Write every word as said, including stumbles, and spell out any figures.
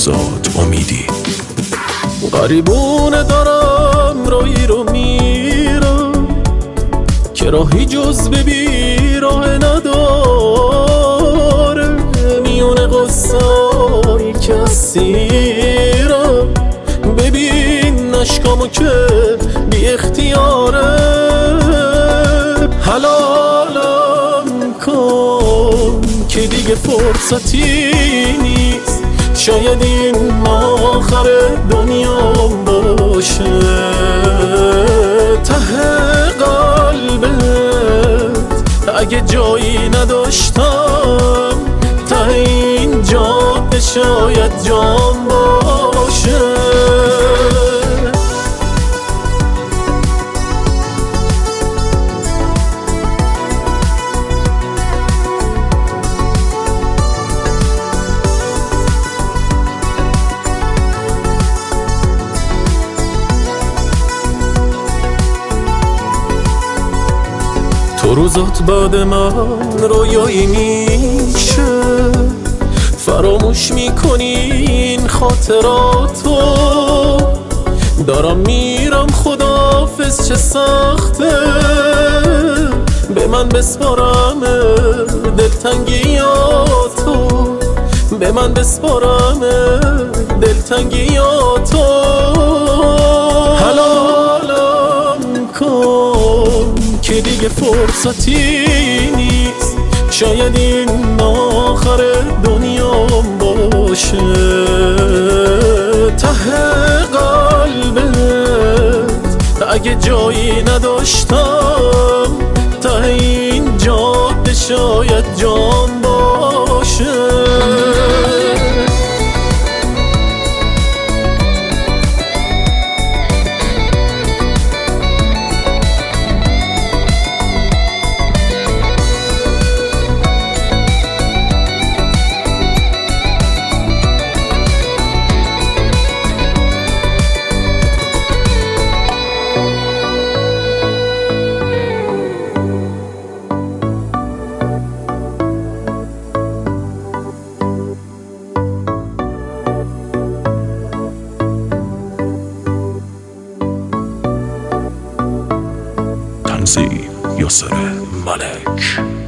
فرزاد امیدی. غریبونه دارم رایی رو میرم که راهی جز به بی راه نداره، میونه قصایی که اسیرم، ببین نشکامو که بی اختیاره، حلالم کن که دیگه فرصتی نیست، شاید این آخر دنیا باشه، ته قلبت اگه جایی نداشتم، ته این جاده شاید جام باشه. تو روزات بعد من رویایی میشه، فراموش میکنی این خاطراتو، دارم میرم خداحافظ چه سخته، به من بسپارم دلتنگیاتو، به من بسپارم دلتنگیاتو، حلالم کن که دیگه فرصتی نیست، شاید این آخر دنیام باشه، ته قلبت اگه جایی نداشتم، ته این جاده شاید جان باشه. تنظیم یاسر ملک.